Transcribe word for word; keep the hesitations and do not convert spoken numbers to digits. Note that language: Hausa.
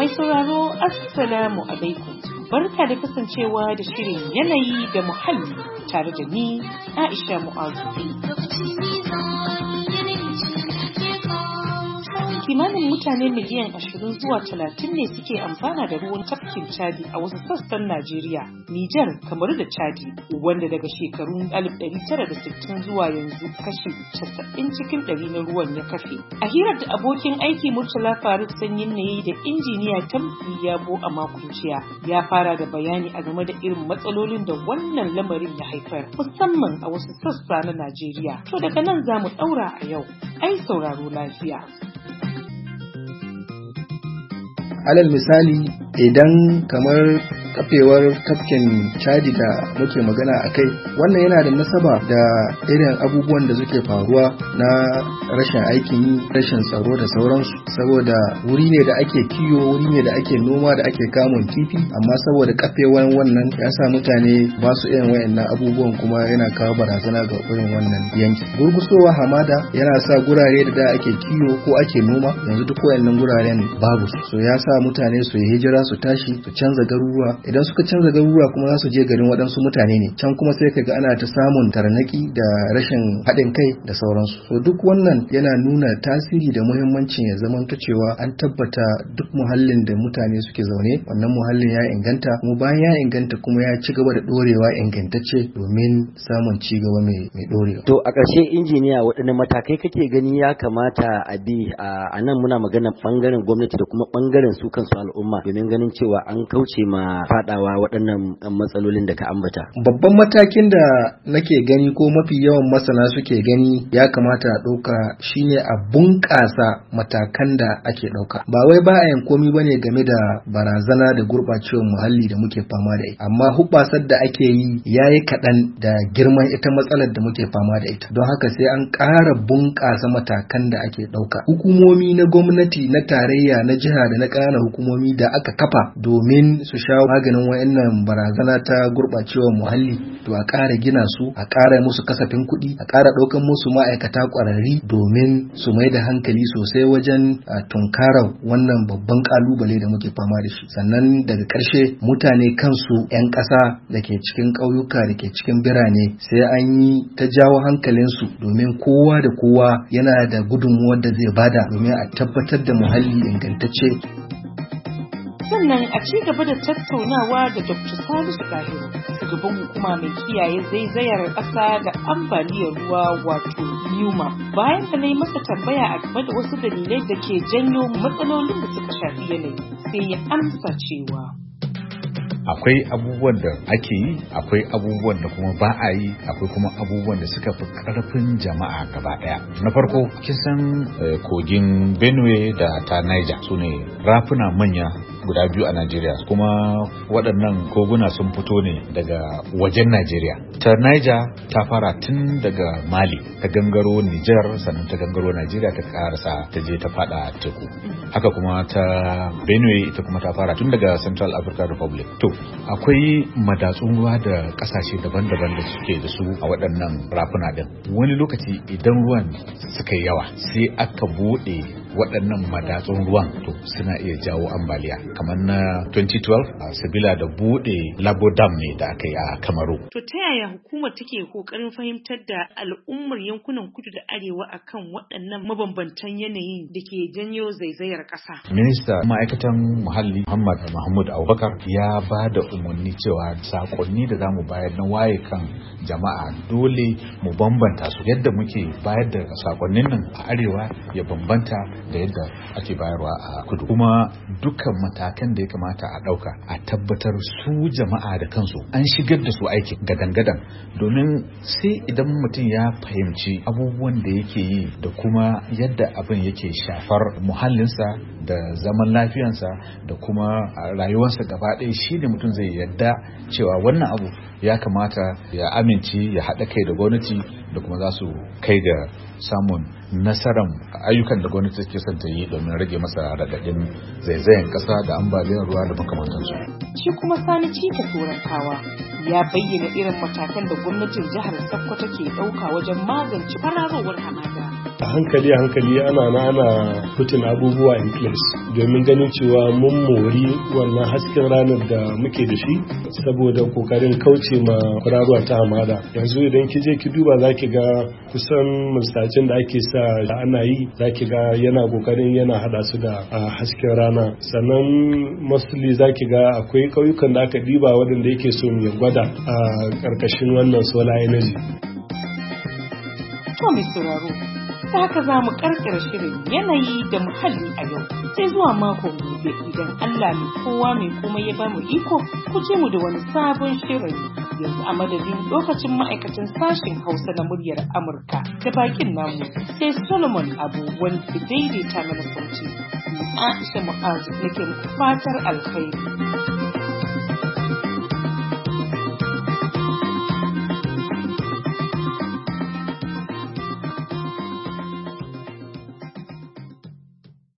Mai sauraro Assalamu alaikum. Barka da kasancewa da shirin yanayi da muhalli tare da ni Aisha Mu'azu. Kimanin mutane miliyan ashirin zuwa talatin ne suke amfana da ruwan tafkin Chadi a wasu sassan Najeriya, Nijar, Kamaru da Chadi, wanda daga shekarun alif ɗari tara da sittin zuwa yanzu kashi casa'in cikin ɗari na ruwan ya kafe. A hirar da abokin aiki Murtala Faruk Sanyin ne da injiniya Tamfi Yabo a makon jiya, ya fara da bayani a game da irin matsalolin da wannan lamarin ya haifar, musamman a wasu sassa na Najeriya. To daga nan za mu ɗaura a yau. Ai sauraro lafiya. Alal misali, idan kamar kafewar tafkin Chadi da muke magana a kai, wannan yana da nasaba da irin abubuwan da suke faruwa na rashin aikin yi, rashin tsaro da sauransu, saboda wuri ne da ake kiwo, wuri ne da ake noma, da ake kamun kifi, amma saboda kafewar wannan ya sa mutane ba su irin wayannan abubuwan, kuma yana kawo barazana ga irin wannan yanki. Gurgusowa hamada yana sa gurare da da ake kiwo ko ake noma, yanzu duk wayannan guraren babu su, so ya sa mutane su yi hijira, su tashi, su canza garuruwa. Idan suka canza garuruwa kuma za su je garin waɗansu mutane ne, can kuma sai kaga ana ta samun tarnaki da rashin haɗin kai da sauransu. So duk wannan yana nuna tasiri da muhimmancin ya zama ta cewa an tabbata duk muhallin da mutane suke zaune, wannan muhallin ya inganta, kuma bayan ya inganta kuma ya ci gaba da ɗorewa ingantacce domin samun ci gaba mai ɗorewa. To a ƙarshe injiniya, waɗanne matakai kake gani ya kamata a bi a nan? Muna magana ɓangaren gwamnati da kuma ɓangaren su kansu al'umma domin ganin cewa an kauce ma fadawa waɗannan matsalolin da ka ambata. Babban matakin da nake gani ko mafi yawan masana suke gani ya kamata a ɗauka shine a bunƙasa matakan da ake ɗauka. Ba wai ba a yin komi bane game da barazana da gurɓacewar muhalli da muke fama da ita, amma hubbasar da ake yi yayi kaɗan da girman ita matsalar da muke fama da ita. Don haka sai an ƙara bunƙasa matakan da ake ɗauka. Hukumomi na gwamnati, na tarayya, na jiha da na ƙananan hukumomi da aka kafa domin su shawo maganin wayannan barazana ta gurɓacewar muhalli, to a ƙara gina su, a ƙara musu kasafin kuɗi, a ƙara ɗaukan musu ma'aikata ƙwararri domin su mai da hankali sosai wajen tunkarar wannan babban ƙalubale da muke fama da shi. Sannan daga ƙarshe, mutane kansu 'yan ƙasa da ke cikin ƙauyuka da ke cikin birane sai an yi ta jawo hankalinsu, domin kowa da kowa yana da gudunmuwar da zai bada domin a tabbatar da muhalli ingantacce. Sannan a ci gaba da tattaunawa da Dokta Salisu Dahiru, shugaban hukuma mai kiyaye zaizayar ƙasa da ambaliyar ruwa wato NEMA. Bayan da na yi masa tambaya a game da wasu dalilai da ke janyo matsalolin da suka shafi yanayi, sai ya amsa cewa akwai abubuwan da ake yi, akwai abubuwan da kuma ba a yi, akwai kuma abubuwan da suka fi karfin jama'a gaba daya. Na farko, kin san kogin Benue da ta Niger su ne rafuna manya guda biyu a Najeriya, kuma waɗannan koguna sun fito ne daga wajen Najeriya. Ta Niger ta fara tun daga Mali, ta gangaro Niger, sannan ta gangaro Najeriya, ta karasa ta je ta fada teku. Haka kuma ta Benue ita kuma ta fara tun daga Central African Republic. To akwai madatsun ruwa da kasashe daban-daban da suke da su a waɗannan rafuna din. Wani lokaci idan ruwan suka yi yawa sai aka buɗe waɗannan madatsun ruwan, to suna iya jawo ambaliya, kamar na twenty twelve a sabila da buɗe Labo Dam ne da aka yi a Kamaru. To ta yaya hukumar take kokarin fahimtar da al'ummar yankunan kudu da arewa akan waɗannan mabambantan yanayin da ke janyo zaizayar ƙasa? Minista ma'aikatan muhalli Muhammad Mahmud Abubakar ya ba da umarni cewa sakonni da zamu bayar na waye kan jama'a dole mu bambanta su, yadda muke bayar da sakonnin nan a arewa ya bambanta da yadda ake bayarwa a kudu. Kuma dukkan matakan da ya kamata a ɗauka a tabbatar su jama'a da kansu an shigar da su aiki gadan-gadan, domin sai idan mutum ya fahimci abubuwan da yake yi da kuma yadda abin yake shafar muhallinsa da zaman lafiyansa da kuma rayuwarsa gaba ɗaya, shi ne mutum zai yadda cewa wannan abu ya kamata ya amince ya haɗa kai da gwamnati da kuma za su kai ga samun nasarar ayyukan da gwamnati take son ta yi domin rage masa raɗaɗin zaizayen ƙasa da ambaliyar ruwa da makamantansu. Shi kuma Sani Cika Turankawa ya bayyana irin matakan da gwamnatin jihar Sokoto ke ɗauka wajen magance fararowar hamada. a hankali a hankali ana na ana putting abubuwa in place domin ganin cewa mun mori wannan hasken ranar da muke da shi saboda kokarin kauce ma kwararowa ta hamada. Yanzu idan ki je ki duba zaki ga kusan mustacin da ake sa ana yi zaki ga yana kokarin yana hada su da hasken rana. Sannan mostly zaki ga akwai kauyukan da aka diba waɗanda yake so ya gwada a karkashin wannan solar energy. To mai sauraro, ta haka za mu karkara shirin yanayi da muhalli a yau. Sai zuwa makon gobe idan Allah mai kowa mai komai ya bamu iko ku je mu da wani sabon shirin. Yanzu a madadin lokacin ma'aikatan sashen Hausa na muryar Amurka da bakin namu sai Solomon Abu wanda daidaita mana sauti. Aisha Mu'azu nake fatar alkhairi.